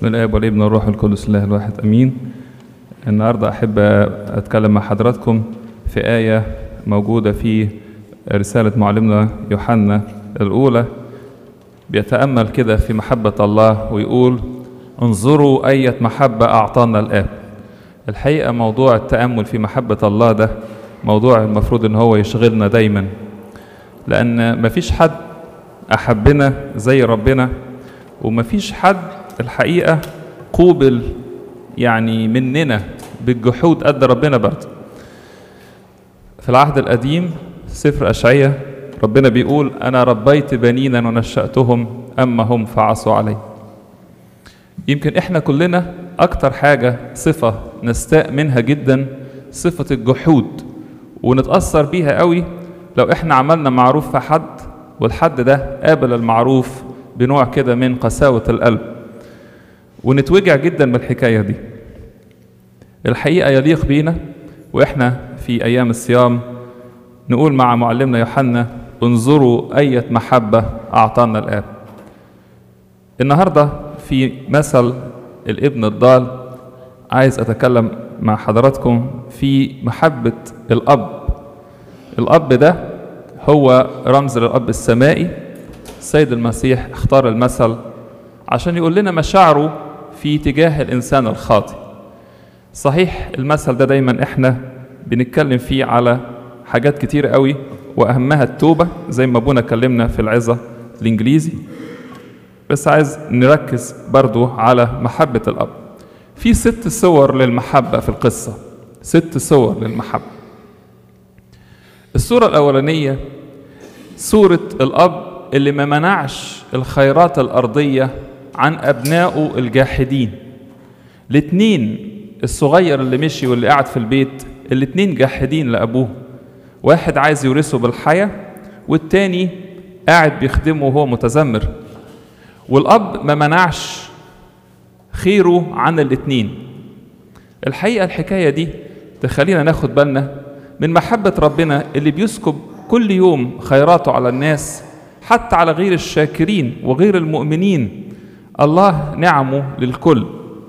بسم الله والابن والروح القدس الله الواحد امين. النهارده احب اتكلم مع حضراتكم في آية موجودة في رسالة معلمنا يوحنا الأولى. بيتأمل كده في محبة الله ويقول: انظروا أية محبة أعطانا الآب. الحقيقة موضوع التأمل في محبة الله ده موضوع المفروض ان هو يشغلنا دايما، لأن مفيش حد أحبنا زي ربنا، ومفيش حد الحقيقة قوبل يعني مننا بالجحود قد ربنا برضه. في العهد القديم سفر أشعياء ربنا بيقول: أنا ربيت بنينا ونشأتهم أما هم فعصوا علي. يمكن إحنا كلنا أكتر حاجة صفة نستاء منها جدا صفة الجحود، ونتأثر بيها قوي لو إحنا عملنا معروف في حد والحد ده قابل المعروف بنوع كده من قساوة القلب، ونتوجع جدا بالحكاية دي. الحقيقة يليق بينا وإحنا في أيام الصيام نقول مع معلمنا يوحنا: انظروا أية محبة أعطانا الآب. النهاردة في مثل الابن الضال عايز أتكلم مع حضراتكم في محبة الأب. الأب ده هو رمز للأب السمائي. السيد المسيح اختار المثل عشان يقول لنا مشاعره في تجاه الإنسان الخاطئ. صحيح المثل ده دايما احنا بنتكلم فيه على حاجات كتير قوي، وأهمها التوبة زي ما ابونا كلمنا في العظة الإنجليزي، بس عايز نركز برضو على محبة الأب. في 6 صور للمحبة في القصة، 6 صور للمحبة. الصورة الأولانية صورة الأب اللي ما منعش الخيرات الأرضية عن أبنائه الجاحدين. الاتنين، الصغير اللي مشي واللي قاعد في البيت، الاتنين جاحدين لأبوه. واحد عايز يورثه بالحياة والتاني قاعد بيخدمه وهو متذمر. والأب ما منعش خيره عن الاتنين. الحقيقة الحكاية دي تخلينا ناخد بالنا من محبة ربنا اللي بيسكب كل يوم خيراته على الناس، حتى على غير الشاكرين وغير المؤمنين. الله نعمه للكل،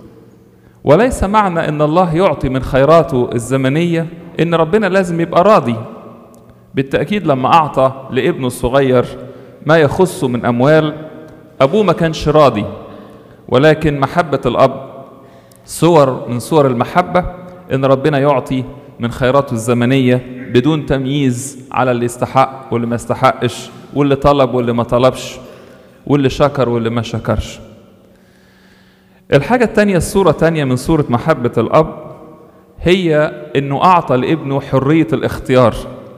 وليس معنى ان الله يعطي من خيراته الزمنية ان ربنا لازم يبقى راضي. بالتأكيد لما أعطى لابنه الصغير ما يخصه من أموال، أبوه ما كانش راضي، ولكن محبة الأب صور من صور المحبة ان ربنا يعطي من خيراته الزمنية بدون تمييز على اللي يستحق واللي ما يستحقش، واللي طلب واللي ما طلبش، واللي شكر واللي ما شكرش. الحاجة التانية، الصورة التانية من صورة محبة الأب هي إنه أعطى لابنه حرية الاختيار.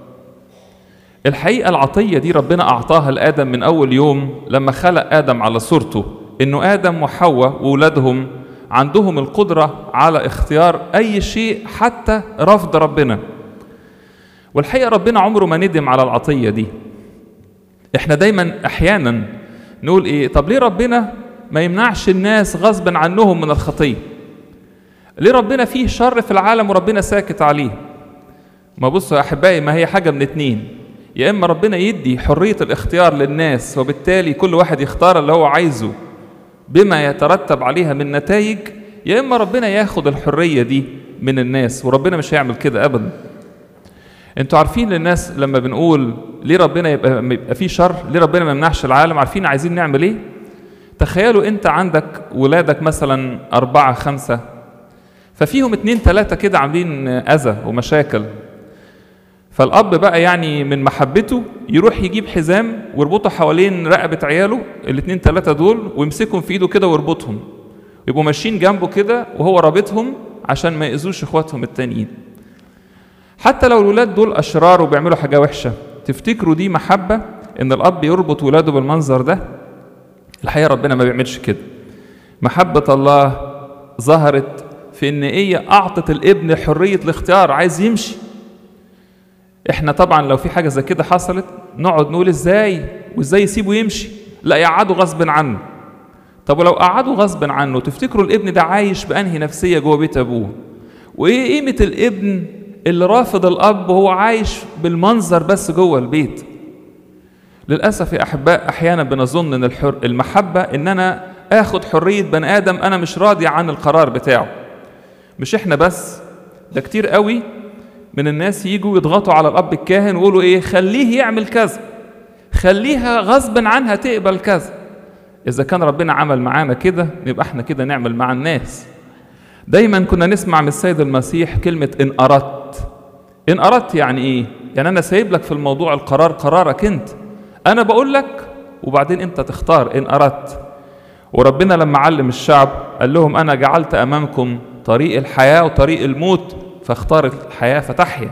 الحقيقة العطية دي ربنا أعطاها لآدم من أول يوم لما خلق آدم على صورته، إنه آدم وحواء وولادهم عندهم القدرة على اختيار أي شيء حتى رفض ربنا. والحقيقة ربنا عمره ما ندم على العطية دي. احنا دايما احيانا نقول ايه: طب ليه ربنا ما يمنعش الناس غصبا عنهم من الخطية؟ ليه ربنا فيه شر في العالم وربنا ساكت عليه؟ ما بصوا يا احبائي، ما هي حاجة من اتنين: يا اما ربنا يدي حرية الاختيار للناس وبالتالي كل واحد يختار اللي هو عايزه بما يترتب عليها من نتائج، يا اما ربنا ياخد الحرية دي من الناس، وربنا مش هيعمل كده ابدا. انتوا عارفين للناس لما بنقول ليه ربنا يبقى فيه شر، ليه ربنا ما يمنعش العالم، عارفين عايزين نعمل ايه؟ تخيلوا انت عندك ولادك مثلا 4 5، ففيهم 2 3 كده عاملين اذى ومشاكل. فالاب بقى يعني من محبته يروح يجيب حزام ويربطه حوالين رقبة عياله 2 3 دول، ويمسكهم في ايده كده ويربطهم، يبقوا ماشيين جنبه كده وهو رابطهم عشان ما يأذوش اخواتهم التانيين. حتى لو الولاد دول أشرار وبيعملوا حاجة وحشة، تفتكروا دي محبة إن الأب يربط ولاده بالمنظر ده؟ الحقيقة ربنا ما بيعملش كده. محبة الله ظهرت في إن إيه؟ أعطت الابن حرية الاختيار، عايز يمشي. إحنا طبعا لو في حاجة زي كده حصلت نقعد نقول إزاي وإزاي يسيبه يمشي؟ لا، يقعدوا غصب عنه. طب ولو قعدوا غصب عنه تفتكروا الابن ده عايش بأنهي نفسية جوه بيت أبوه؟ وإيه قيمة الابن اللي رافض الأب وهو عايش بالمنظر بس جوه البيت؟ للأسف يا أحباء أحيانا بنظن أن المحبة أن أنا اخد حرية بني ادم انا مش راضي عن القرار بتاعه. مش احنا بس، ده كتير قوي من الناس يجوا يضغطوا على الاب الكاهن ويقولوا ايه، خليه يعمل كذا، خليها غصبا عنها تقبل كذا. اذا كان ربنا عمل معانا كده يبقى احنا كده نعمل مع الناس. دايما كنا نسمع من السيد المسيح كلمة ان اردت. ان اردت يعني ايه؟ يعني انا سايب لك في الموضوع القرار قرارك انت، انا بقول لك وبعدين انت تختار ان اردت. وربنا لما علم الشعب قال لهم انا جعلت امامكم طريق الحياة وطريق الموت، فاختار الحياة فتحيا.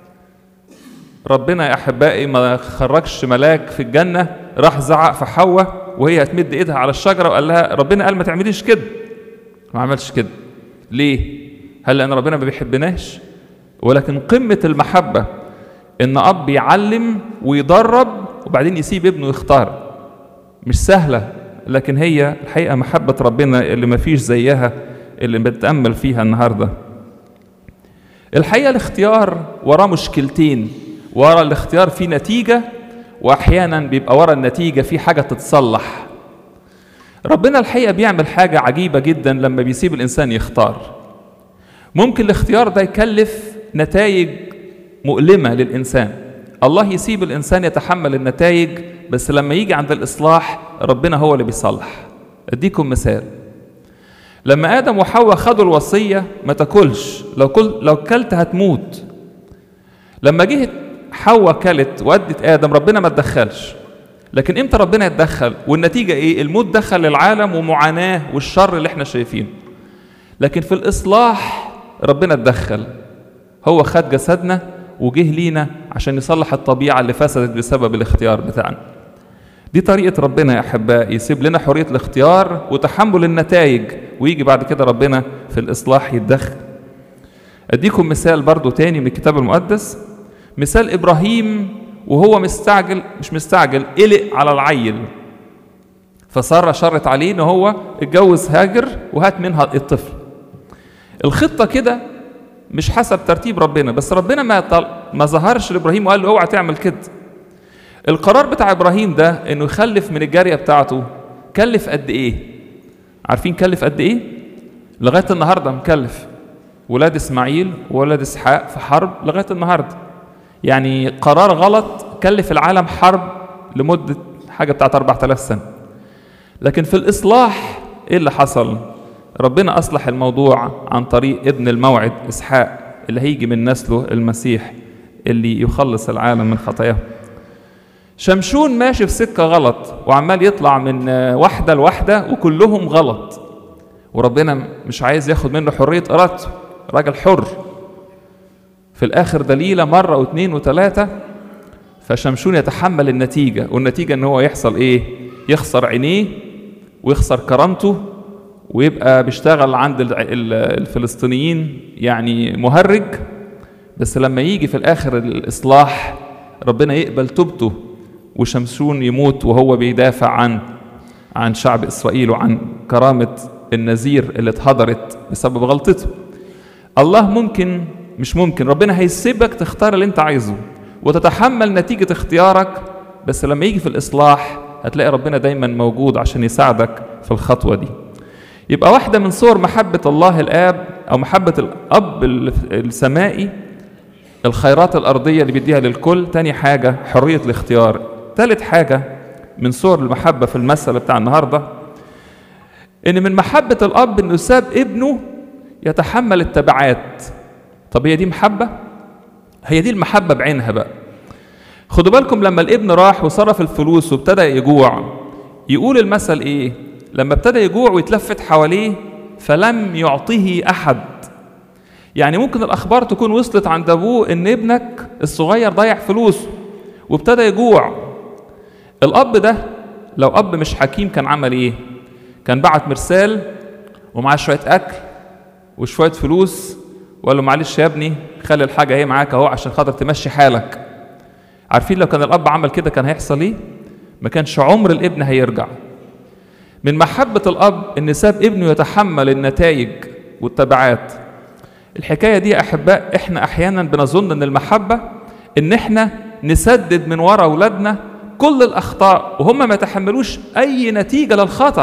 ربنا يا احبائي ما خرجش ملاك في الجنة راح زعق في حواء وهي هتمد ايدها على الشجرة وقال لها، ربنا قال ما تعمليش كده، ما عملش كده. ليه؟ هل لأن ربنا ما بيحبناش؟ ولكن قمة المحبة إن أب يعلم ويدرب وبعدين يسيب ابنه يختار. مش سهلة، لكن هي الحقيقة محبة ربنا اللي ما فيش زيها اللي بتأمل فيها النهاردة. الحقيقة الاختيار وراه مشكلتين، ورا الاختيار فيه نتيجة، وأحيانا بيبقى ورا النتيجة فيه حاجة تتصلح. ربنا الحقيقة بيعمل حاجة عجيبة جدا لما بيسيب الإنسان يختار. ممكن الاختيار ده يكلف نتائج مؤلمة للإنسان، الله يسيب الإنسان يتحمل النتائج، بس لما يجي عند الإصلاح ربنا هو اللي بيصلح. أديكم مثال، لما آدم وحواء خدوا الوصية ما تاكلش، لو كلت هتموت. لما جه حواء كلت وادت آدم ربنا ما تدخلش، لكن امتى ربنا يتدخل؟ والنتيجة ايه؟ الموت دخل للعالم ومعاناة والشر اللي احنا شايفينه. لكن في الإصلاح ربنا اتدخل، هو خد جسدنا وجه لينا عشان يصلح الطبيعة اللي فسدت بسبب الاختيار بتاعنا. دي طريقة ربنا يا أحباء، يسيب لنا حرية الاختيار وتحمل النتائج، ويجي بعد كده ربنا في الإصلاح يتدخل. أديكم مثال برضو تاني من الكتاب المقدس، مثال إبراهيم وهو مش مستعجل قلق على العيل، فسارة شرت عليه ان هو اتجوز هاجر وهات منها الطفل. الخطة كده مش حسب ترتيب ربنا، بس ربنا ما ظهرش لإبراهيم وقال له اوعى تعمل كده. القرار بتاع إبراهيم ده انه يخلف من الجارية بتاعته كلف قد ايه؟ عارفين كلف قد ايه؟ لغاية النهاردة مكلف ولاد اسماعيل وولاد اسحاق في حرب لغاية النهاردة. يعني قرار غلط كلف العالم حرب لمدة حاجة بتاعت 4000 سنة. لكن في الإصلاح إيه اللي حصل؟ ربنا أصلح الموضوع عن طريق ابن الموعد إسحاق اللي هيجي من نسله المسيح اللي يخلص العالم من خطاياه. شمشون ماشي في سكة غلط وعمال يطلع من واحدة لواحدة وكلهم غلط، وربنا مش عايز ياخد منه حرية إرادته، راجل حر. في الآخر دليلة مرة واثنين وثلاثة، فشمشون يتحمل النتيجة، والنتيجة ان هو يحصل ايه؟ يخسر عينيه ويخسر كرامته ويبقى بيشتغل عند الفلسطينيين يعني مهرج. بس لما يجي في الآخر الإصلاح ربنا يقبل توبته وشمشون يموت وهو بيدافع عن شعب إسرائيل وعن كرامة النذير اللي اتهدرت بسبب غلطته. الله مش ممكن ربنا هيسيبك تختار اللي انت عايزه وتتحمل نتيجة اختيارك، بس لما يجي في الإصلاح هتلاقي ربنا دايما موجود عشان يساعدك في الخطوة دي. يبقى واحدة من صور محبة الله الآب أو محبة الأب السمائي الخيرات الأرضية اللي بيديها للكل. تاني حاجة حرية الاختيار. تالت حاجة من صور المحبة في المثل بتاع النهاردة إن من محبة الأب إنه ساب ابنه يتحمل التبعات. طب هي دي محبة؟ هي دي المحبة بعينها بقى. خدوا بالكم لما الابن راح وصرف الفلوس وابتدى يجوع، يقول المثل ايه؟ لما ابتدى يجوع ويتلفت حواليه فلم يعطيه أحد. يعني ممكن الأخبار تكون وصلت عند أبوه إن ابنك الصغير ضيع فلوسه وابتدى يجوع. الأب ده لو أب مش حكيم كان عمل ايه؟ كان بعت مرسال ومعاه شوية أكل وشوية فلوس وقال له معلش يا ابني خلي الحاجة هي معاك اهو عشان خاطر تمشي حالك. عارفين لو كان الأب عمل كده كان هيحصل ايه؟ ما كانش عمر الابن هيرجع. من محبة الأب إن ساب ابنه يتحمل النتائج والتبعات. الحكاية دي يا أحباء إحنا أحيانا بنظن إن المحبة إن إحنا نسدد من وراء أولادنا كل الأخطاء وهم ما يتحملوش أي نتيجة للخطأ،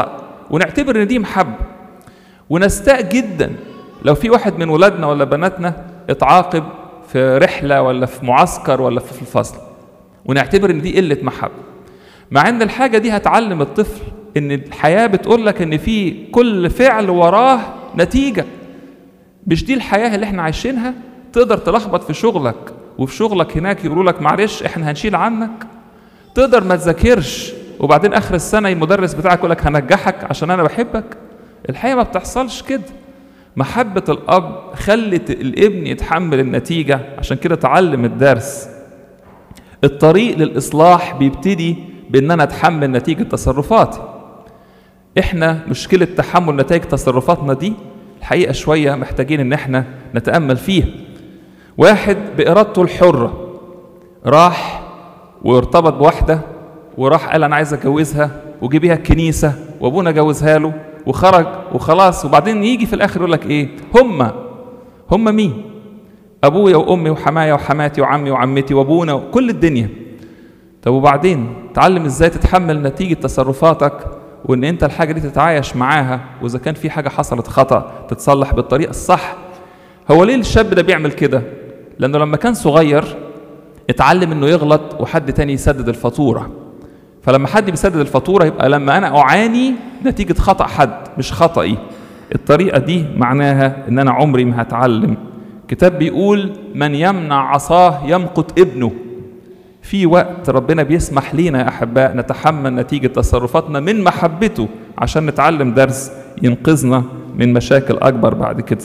ونعتبر ان دي محبة. ونستاء جدا لو في واحد من ولادنا ولا بناتنا اتعاقب في رحلة ولا في معسكر ولا في الفصل، ونعتبر ان دي قلة محبة، مع ان الحاجة دي هتعلم الطفل ان الحياة بتقول لك ان في كل فعل وراه نتيجة. مش دي الحياة اللي احنا عايشينها؟ تقدر تلخبط في شغلك وفي شغلك هناك يقولوا لك معلش احنا هنشيل عنك. تقدر ما تذاكرش وبعدين اخر السنة المدرس بتاعك يقول لك هنجحك عشان انا بحبك. الحقيقة ما بتحصلش كده. محبة الاب خلت الابن يتحمل النتيجة، عشان كده تعلم الدرس. الطريق للإصلاح بيبتدي بان انا اتحمل نتيجة تصرفاتي. احنا مشكلة تحمل نتائج تصرفاتنا دي الحقيقة شوية محتاجين ان احنا نتأمل فيها. واحد بإرادته الحرة راح وارتبط بواحدة وراح قال انا عايز اتجوزها وجيبيها الكنيسة وابونا جوزها له وخرج وخلاص، وبعدين يجي في الاخر يقول لك ايه؟ هم مين؟ ابويا وامي وحمايا وحماتي وعمي وعمتي وابونا وكل الدنيا. طب وبعدين تعلم ازاي تتحمل نتيجة تصرفاتك، وان انت الحاجة دي تتعايش معاها، واذا كان في حاجة حصلت خطأ تتصلح بالطريقة الصح. هو ليه الشاب ده بيعمل كده؟ لانه لما كان صغير اتعلم انه يغلط وحد تاني يسدد الفاتورة. فلما حد بيسدد الفاتورة يبقى لما انا اعاني نتيجة خطأ حد مش خطأي. الطريقة دي معناها ان انا عمري ما هتعلم. كتاب بيقول من يمنع عصاه يمقت ابنه. في وقت ربنا بيسمح لينا يا أحباء نتحمل نتيجة تصرفاتنا من محبته عشان نتعلم درس ينقذنا من مشاكل أكبر بعد كده.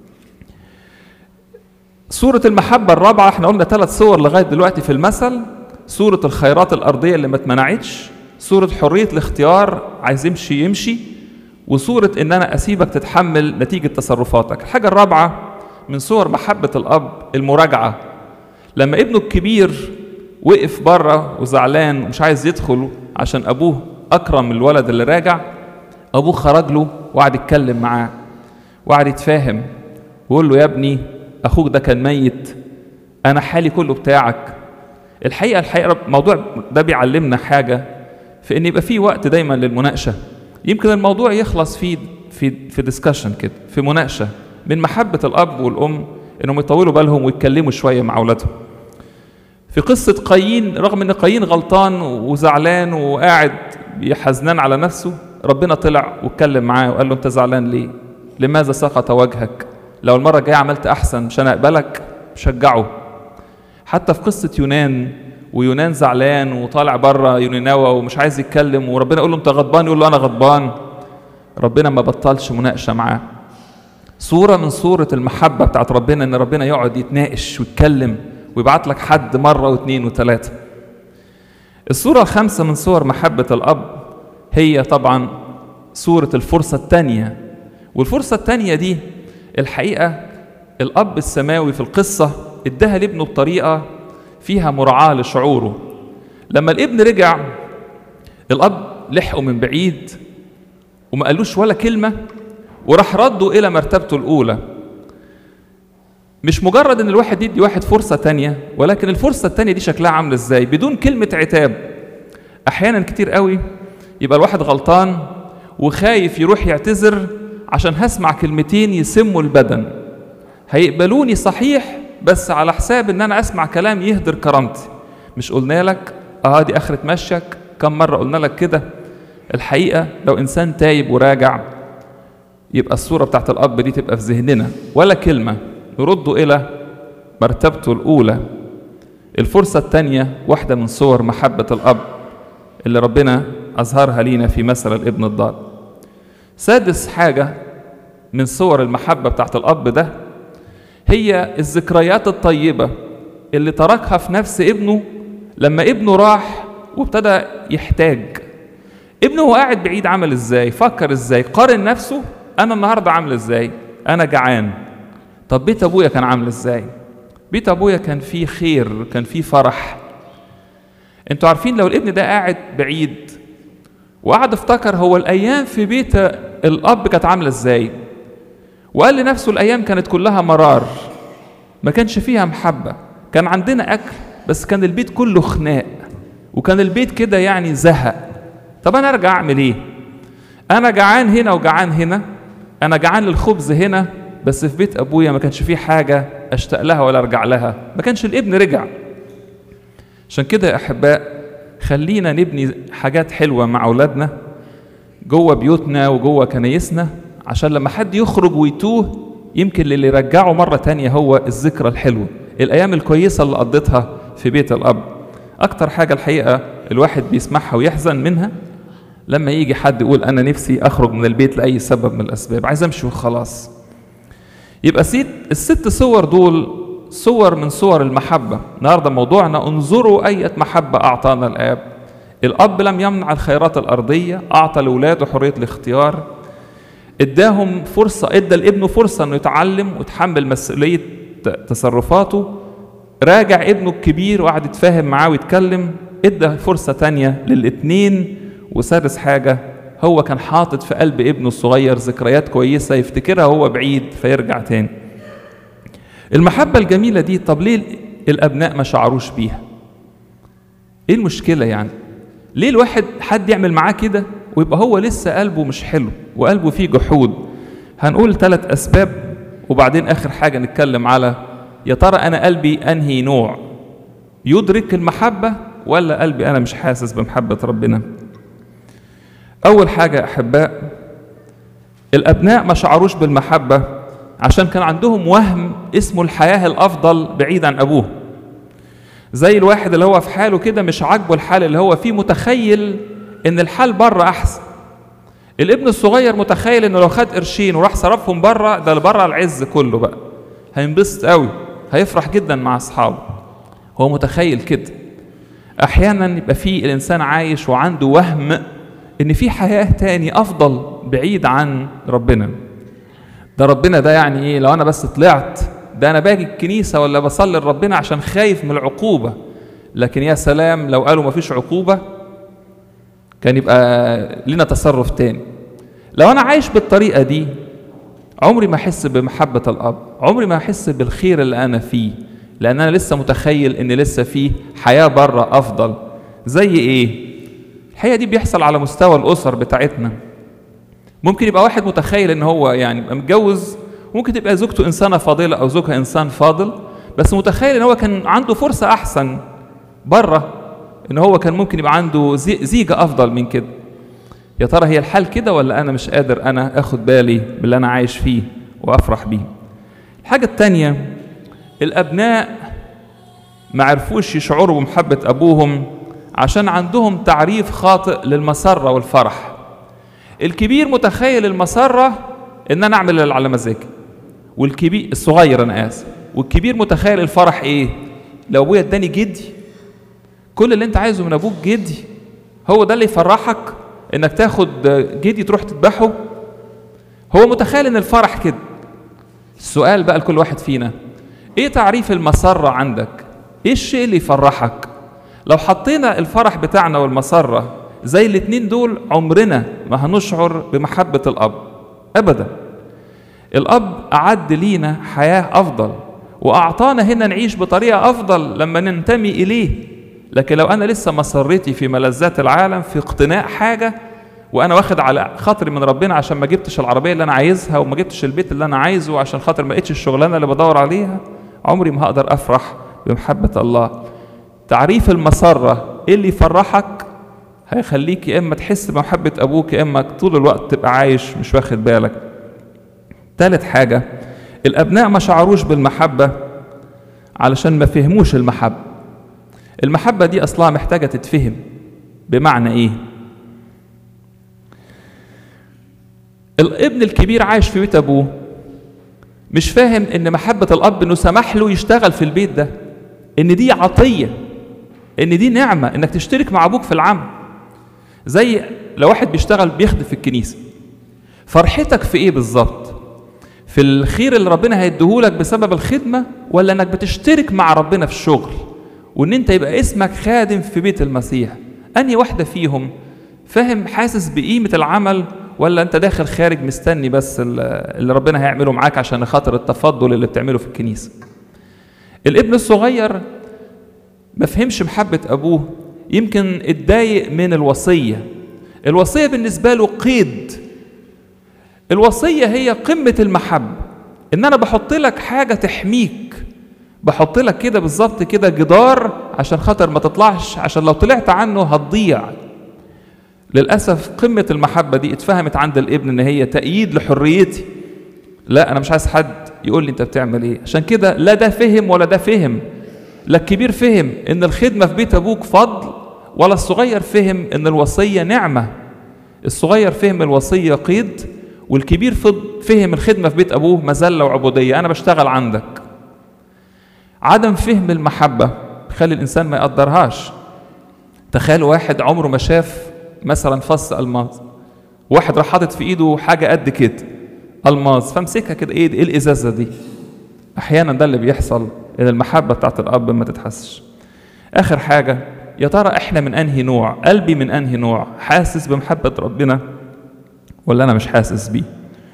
سورة المحبة الرابعة، احنا قلنا 3 صور لغاية دلوقتي في المثل. سورة الخيرات الأرضية اللي ما اتمنعتش، سورة حرية الاختيار عايز يمشي، وسورة ان انا اسيبك تتحمل نتيجة تصرفاتك. الحاجة الرابعة من صور محبة الأب المراجعة. لما ابنه الكبير وقف بره وزعلان ومش عايز يدخل عشان أبوه أكرم الولد اللي راجع، أبوه خرج له وقعد يتكلم معاه وقعد يتفاهم ويقول له يا ابني أخوك ده كان ميت، أنا حالي كله بتاعك. الحقيقة الموضوع ده بيعلمنا حاجة، في إن يبقى فيه وقت دايما للمناقشة. يمكن الموضوع يخلص في ديسكشن كده، في مناقشة من محبة الأب والأم إنهم يطولوا بالهم ويتكلموا شوية مع أولادهم. في قصة قايين، رغم ان قايين غلطان وزعلان وقاعد يحزنان على نفسه، ربنا طلع واتكلم معاه وقال له انت زعلان ليه؟ لماذا سقط وجهك؟ لو المرة الجاية عملت احسن مش انا اقبلك؟ شجعه. حتى في قصة يونان زعلان وطالع بره يونينوى ومش عايز يتكلم، وربنا يقول له انت غضبان، يقول له انا غضبان. ربنا ما بطلش مناقشة معاه. صورة من صورة المحبة بتاعت ربنا ان ربنا يقعد يتناقش ويتكلم ويبعت لك حد مرة واثنين وثلاثة. الصورة الخامسة من صور محبة الأب هي طبعا صورة الفرصة الثانية. والفرصة الثانية دي الحقيقة الأب السماوي في القصة اداها لابنه بطريقة فيها مراعاة لشعوره. لما الابن رجع الأب لحقه من بعيد وما قالوش ولا كلمة، وراح رده إلى مرتبته الأولى. مش مجرد ان الواحد يدي واحد فرصة تانية، ولكن الفرصة التانية دي شكلها عامل ازاي؟ بدون كلمة عتاب. احيانا كتير قوي يبقى الواحد غلطان وخايف يروح يعتذر عشان هسمع كلمتين يسموا البدن، هيقبلوني صحيح بس على حساب ان انا اسمع كلام يهدر كرامتي. مش قلنا لك دي اخرة مشيك؟ كم مرة قلنا لك كده؟ الحقيقة لو انسان تايب وراجع يبقى الصورة بتاعت الاب دي تبقى في ذهننا، ولا كلمة نرده إلى مرتبته الأولى. الفرصة الثانية واحدة من صور محبة الأب اللي ربنا أظهرها لينا في مثل الابن الضال. سادس حاجة من صور المحبة بتاعت الأب ده هي الذكريات الطيبة اللي تركها في نفس ابنه لما ابنه راح وابتدى يحتاج. ابنه هو قاعد بعيد عمل ازاي؟ فكر ازاي؟ قارن نفسه، أنا النهاردة عامل ازاي؟ أنا جعان. طب بيت أبويا كان عامل ازاي؟ بيت أبويا كان فيه خير، كان فيه فرح. انتوا عارفين لو الابن ده قاعد بعيد وقعد افتكر هو الأيام في بيت الأب كانت عاملة ازاي، وقال لنفسه الأيام كانت كلها مرار، ما كانش فيها محبة، كان عندنا أكل بس كان البيت كله خناق، وكان البيت كده يعني زهق. طب أنا أرجع أعمل إيه؟ انا جعان هنا وجعان هنا، انا جعان للخبز هنا، بس في بيت ابويا ما كانش فيه حاجة اشتاق لها ولا ارجع لها، ما كانش الابن رجع. عشان كده يا احباء خلينا نبني حاجات حلوة مع اولادنا جوه بيوتنا وجوه كنايسنا، عشان لما حد يخرج ويتوه يمكن اللي يرجعه مرة تانية هو الذكرى الحلوة، الايام الكويسة اللي قضيتها في بيت الاب. اكتر حاجة الحقيقة الواحد بيسمعها ويحزن منها لما يجي حد يقول انا نفسي اخرج من البيت لاي سبب من الاسباب، عايز امشي وخلاص. يبقى الست صور دول صور من صور المحبة. النهاردة موضوعنا انظروا أية محبة أعطانا الآب. الأب لم يمنع الخيرات الأرضية، أعطى لأولاده حرية الاختيار، اداهم فرصة، ادى لابنه فرصة انه يتعلم ويتحمل مسؤولية تصرفاته، راجع ابنه الكبير وقعد يتفاهم معاه ويتكلم، ادى فرصة تانية للاتنين. وسادس حاجة، هو كان حاطط في قلب ابنه الصغير ذكريات كويسة يفتكرها هو بعيد فيرجع تاني. المحبة الجميلة دي طب ليه الأبناء ما شعروش بيها؟ ايه المشكلة يعني؟ ليه الواحد حد يعمل معاه كده ويبقى هو لسه قلبه مش حلو وقلبه فيه جحود؟ هنقول 3 أسباب، وبعدين آخر حاجة نتكلم على يا ترى أنا قلبي أنهي نوع، يدرك المحبة ولا قلبي أنا مش حاسس بمحبة ربنا؟ أول حاجة أحباء، الأبناء ما شعروش بالمحبة عشان كان عندهم وهم اسمه الحياة الأفضل بعيد عن أبوه. زي الواحد اللي هو في حاله كده مش عاجبه الحال اللي هو فيه، متخيل إن الحال بره أحسن. الابن الصغير متخيل إنه لو خد قرشين وراح صرفهم بره، ده بره العز كله بقى، هينبسط قوي، هيفرح جدا مع أصحابه. هو متخيل كده. أحيانا يبقى فيه الإنسان عايش وعنده وهم إن في حياة تاني أفضل بعيد عن ربنا. ده ربنا ده يعني إيه؟ لو أنا بس طلعت، ده أنا باجي الكنيسة ولا بصلي لربنا عشان خايف من العقوبة. لكن يا سلام لو قالوا مفيش عقوبة كان يبقى لنا تصرف تاني. لو أنا عايش بالطريقة دي عمري ما أحس بمحبة الأب، عمري ما أحس بالخير اللي أنا فيه، لأن أنا لسه متخيل إن لسه فيه حياة بره أفضل. زي إيه؟ الحقيقة دي بيحصل على مستوى الأسر بتاعتنا. ممكن يبقى واحد متخيل إن هو يعني يبقى متجوز، ممكن تبقى زوجته إنسانة فاضلة أو زوجها إنسان فاضل، بس متخيل إن هو كان عنده فرصة أحسن بره، إن هو كان ممكن يبقى عنده زيجة أفضل من كده. يا ترى هي الحال كده ولا أنا مش قادر أنا أخد بالي باللي أنا عايش فيه وأفرح بيه؟ الحاجة التانية، الأبناء ما عرفوش يشعروا بمحبة أبوهم عشان عندهم تعريف خاطئ للمسرة والفرح. الكبير متخيل المسرة إن أنا أعمل اللي على مزاجي، والكبير الصغير أنا آسف، والكبير متخيل الفرح إيه؟ لو أبويا اداني جدي، كل اللي أنت عايزه من أبوك جدي، هو ده اللي يفرحك إنك تاخد جدي تروح تذبحه؟ هو متخيل إن الفرح كده. السؤال بقى لكل واحد فينا، إيه تعريف المسرة عندك؟ إيه الشيء اللي يفرحك؟ لو حطينا الفرح بتاعنا والمسرة زي الاتنين دول عمرنا ما هنشعر بمحبة الأب أبدا. الأب أعد لينا حياة أفضل وأعطانا هنا نعيش بطريقة أفضل لما ننتمي إليه. لكن لو أنا لسه مسرتي في ملذات العالم، في اقتناء حاجة، وأنا واخد على خاطري من ربنا عشان ما جبتش العربية اللي أنا عايزها وما جبتش البيت اللي أنا عايزه، عشان خاطر ما لقيتش الشغلانة اللي بدور عليها، عمري ما هقدر أفرح بمحبة الله. تعريف المسرة إيه اللي يفرحك هيخليك يا إما تحس بمحبة أبوك يا إما طول الوقت تبقى عايش مش واخد بالك. ثالث حاجة، الأبناء ما شعروش بالمحبة علشان ما فهموش المحبة. المحبة دي أصلها محتاجة تتفهم. بمعنى إيه؟ الابن الكبير عايش في بيت أبوه مش فاهم إن محبة الأب إنه سمح له يشتغل في البيت ده، إن دي عطية، إن دي نعمة إنك تشترك مع أبوك في العمل. زي لو واحد بيشتغل بيخدم في الكنيسة، فرحتك في إيه بالظبط؟ في الخير اللي ربنا هيديهولك بسبب الخدمة، ولا إنك بتشترك مع ربنا في الشغل وإن أنت يبقى اسمك خادم في بيت المسيح؟ أنهي واحدة فيهم؟ فاهم حاسس بقيمة العمل، ولا أنت داخل خارج مستني بس اللي ربنا هيعمله معاك عشان خاطر التفضل اللي بتعمله في الكنيسة؟ الابن الصغير ما فهمش محبة أبوه، يمكن اتضايق من الوصية. الوصية بالنسبة له قيد. الوصية هي قمة المحبة، إن أنا بحط لك حاجة تحميك، بحط لك كده بالظبط كده جدار عشان خاطر ما تطلعش، عشان لو طلعت عنه هتضيع. للأسف قمة المحبة دي اتفهمت عند الابن إن هي تأييد لحريتي. لا، أنا مش عايز حد يقول لي أنت بتعمل إيه. عشان كده لا ده فهم ولا ده فهم. لا الكبير فهم إن الخدمة في بيت أبوك فضل، ولا الصغير فهم إن الوصية نعمة. الصغير فهم الوصية قيد، والكبير فهم الخدمة في بيت أبوه مذلة وعبودية، أنا بشتغل عندك. عدم فهم المحبة بيخلي الإنسان ما يقدرهاش. تخيل واحد عمره ما شاف مثلا فص ألماس، واحد راح حاطط في إيده حاجة قد كده ألماس، فامسكها كده، إيه الإزازة دي؟ أحيانا ده اللي بيحصل، إن المحبة بتاعت الأب ما تتحسش. آخر حاجة، يا ترى إحنا من أنهي نوع؟ قلبي من أنهي نوع؟ حاسس بمحبة ربنا ولا أنا مش حاسس بيه؟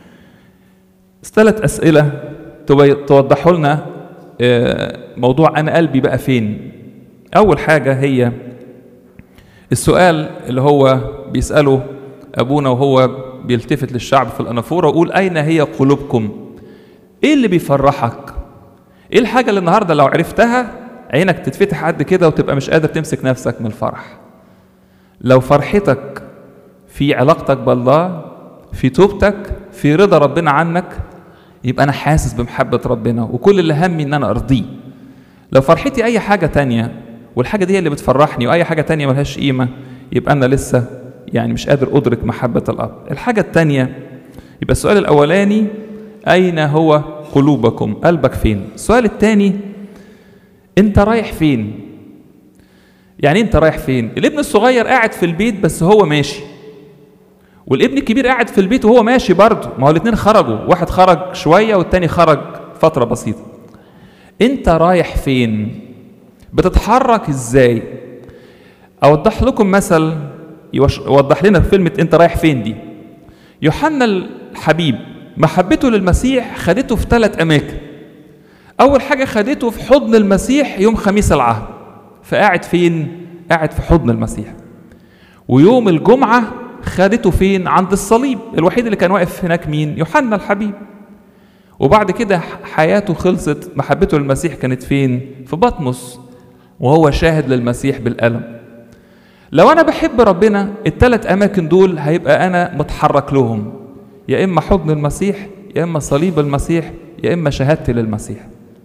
3 أسئلة توضحوا لنا موضوع أنا قلبي بقى فين. أول حاجة هي السؤال اللي هو بيسأله أبونا وهو بيلتفت للشعب في الأنافورة ويقول أين هي قلوبكم؟ إيه اللي بيفرحك؟ إيه الحاجة اللي النهاردة لو عرفتها عينك تتفتح قد كده وتبقى مش قادر تمسك نفسك من الفرح؟ لو فرحتك في علاقتك بالله، في توبتك، في رضا ربنا عنك، يبقى أنا حاسس بمحبة ربنا وكل اللي همي إن أنا أرضيه. لو فرحتي أي حاجة تانية والحاجة دي اللي بتفرحني وأي حاجة تانية ملهاش قيمة، يبقى أنا لسه يعني مش قادر أدرك محبة الأب. الحاجة التانية، يبقى السؤال الأولاني أين هو قلوبكم؟ قلبك فين؟ السؤال التاني، أنت رايح فين؟ يعني أنت رايح فين؟ الابن الصغير قاعد في البيت بس هو ماشي، والابن الكبير قاعد في البيت وهو ماشي برضه، ما هو الاثنين خرجوا، واحد خرج شوية والتاني خرج فترة بسيطة. أنت رايح فين؟ بتتحرك إزاي؟ أوضح لكم مثل يوضح لنا في كلمة أنت رايح فين دي. يوحنا الحبيب محبته للمسيح خدته في 3 أماكن. أول حاجة خدته في حضن المسيح يوم خميس العهد، فقاعد فين؟ قاعد في حضن المسيح. ويوم الجمعة خدته فين؟ عند الصليب. الوحيد اللي كان واقف هناك مين؟ يوحنا الحبيب. وبعد كده حياته خلصت، محبته للمسيح كانت فين؟ في بطمس، وهو شاهد للمسيح بالألم. لو أنا بحب ربنا، ال3 أماكن دول هيبقى أنا متحرك لهم، يا إما حضن المسيح، يا إما صليب المسيح، يا إما شهادتي للمسيح.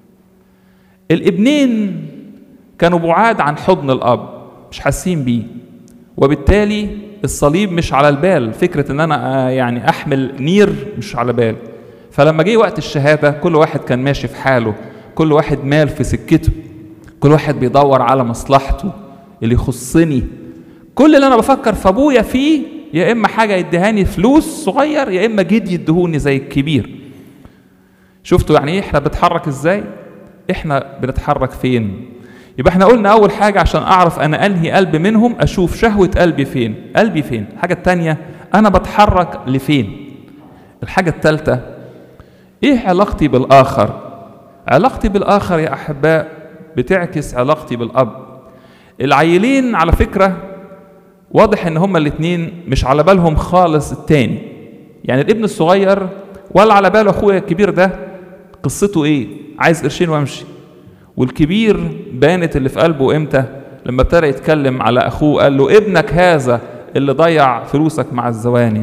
الابنين كانوا بعاد عن حضن الأب، مش حاسين بيه، وبالتالي الصليب مش على البال، فكرة ان انا يعني احمل نير مش على بال. فلما جه وقت الشهادة كل واحد كان ماشي في حاله، كل واحد مال في سكته، كل واحد بيدور على مصلحته اللي يخصني. كل اللي انا بفكر في ابويا فيه يا اما حاجة يديهاني فلوس صغير، يا اما جد يدهوني زي الكبير. شفتوا يعني ايه احنا بنتحرك ازاي؟ احنا بنتحرك فين؟ يبقى احنا قلنا اول حاجة عشان اعرف انا انهي قلب منهم، اشوف شهوة قلبي فين، قلبي فين. الحاجة التانية، انا بتحرك لفين. الحاجة التالتة، ايه علاقتي بالاخر؟ علاقتي بالاخر يا احباء بتعكس علاقتي بالاب. العيلين على فكرة واضح ان هما الاتنين مش على بالهم خالص التاني. يعني الابن الصغير ولا على باله اخويا الكبير ده قصته ايه، عايز قرشين وامشي. والكبير بانت اللي في قلبه امتى؟ لما ابتدى يتكلم على اخوه، قال له ابنك هذا اللي ضيع فلوسك مع الزواني.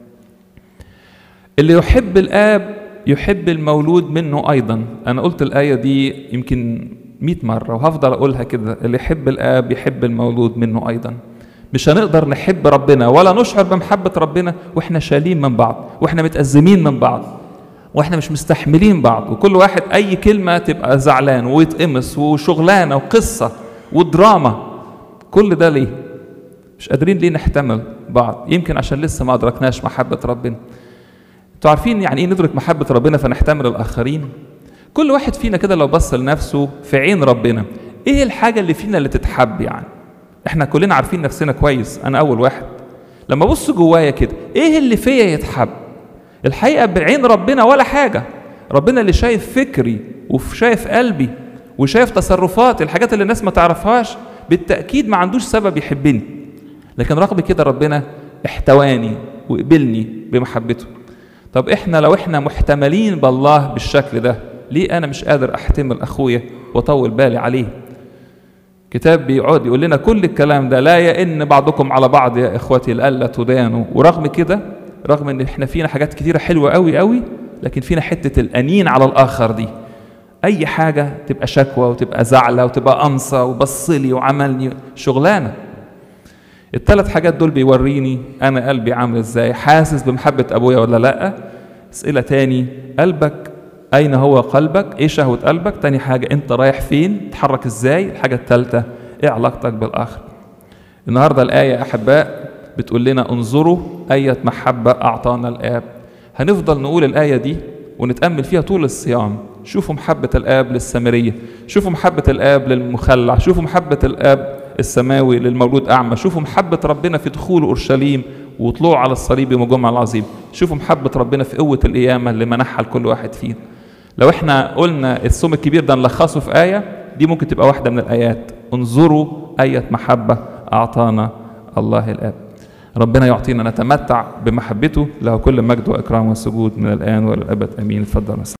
اللي يحب الاب يحب المولود منه ايضا. انا قلت الايه دي يمكن 100 مرة وهفضل اقولها كده، اللي يحب الاب يحب المولود منه ايضا. مش هنقدر نحب ربنا ولا نشعر بمحبة ربنا واحنا شالين من بعض، واحنا متأزمين من بعض، واحنا مش مستحملين بعض، وكل واحد اي كلمة تبقى زعلان ويتقمص وشغلانة وقصة ودراما. كل ده ليه؟ مش قادرين ليه نحتمل بعض؟ يمكن عشان لسه ما ادركناش محبة ربنا. انتوا عارفين يعني ايه ندرك محبة ربنا فنحتمل الاخرين؟ كل واحد فينا كده لو بص لنفسه في عين ربنا، ايه الحاجة اللي فينا اللي تتحب؟ يعني احنا كلنا عارفين نفسنا كويس، انا اول واحد. لما ابص جوايا كده، ايه اللي فيا يتحب؟ الحقيقة بعين ربنا ولا حاجة. ربنا اللي شايف فكري وشايف قلبي وشايف تصرفات، الحاجات اللي الناس ما تعرفهاش، بالتأكيد ما عندوش سبب يحبني. لكن رغم كده ربنا احتواني وقبلني بمحبته. طب احنا لو احنا محتملين بالله بالشكل ده، ليه انا مش قادر احتمل اخويا واطول بالي عليه؟ كتاب بيقعد يقول لنا كل الكلام ده، لا يئن بعضكم على بعض يا اخوتي لئلا تدانوا. ورغم كده، رغم ان احنا فينا حاجات كتيره حلوه قوي قوي، لكن فينا حته الانين على الاخر دي. اي حاجه تبقى شكوى وتبقى زعله وتبقى قمصه وبصلي وعملني شغلانه. الثلاث حاجات دول بيوريني انا قلبي عامل ازاي، حاسس بمحبه ابويا ولا لا. اسئله تاني، قلبك اين هو قلبك؟ ايه شهوه قلبك؟ تاني حاجه، انت رايح فين؟ تتحرك ازاي؟ الحاجه الثالثه، ايه علاقتك بالاخر؟ النهارده الايه يا احباء بتقول لنا انظروا اية محبه اعطانا الاب. هنفضل نقول الايه دي ونتامل فيها طول الصيام. شوفوا محبه الاب للسامريه، شوفوا محبه الاب للمخلع، شوفوا محبه الاب السماوي للمولود أعمى، شوفوا محبة ربنا في دخول أورشليم وطلوع على الصليب يوم الجمعة العظيم، شوفوا محبة ربنا في قوة القيامة اللي منحها لكل واحد فينا. لو احنا قلنا الصوم الكبير ده نلخصه في آية، دي ممكن تبقى واحدة من الآيات. انظروا أية محبة أعطانا الله الآب. ربنا يعطينا نتمتع بمحبته، له كل مجد وإكرام وسجود من الآن والأبد آمين. اتفضل.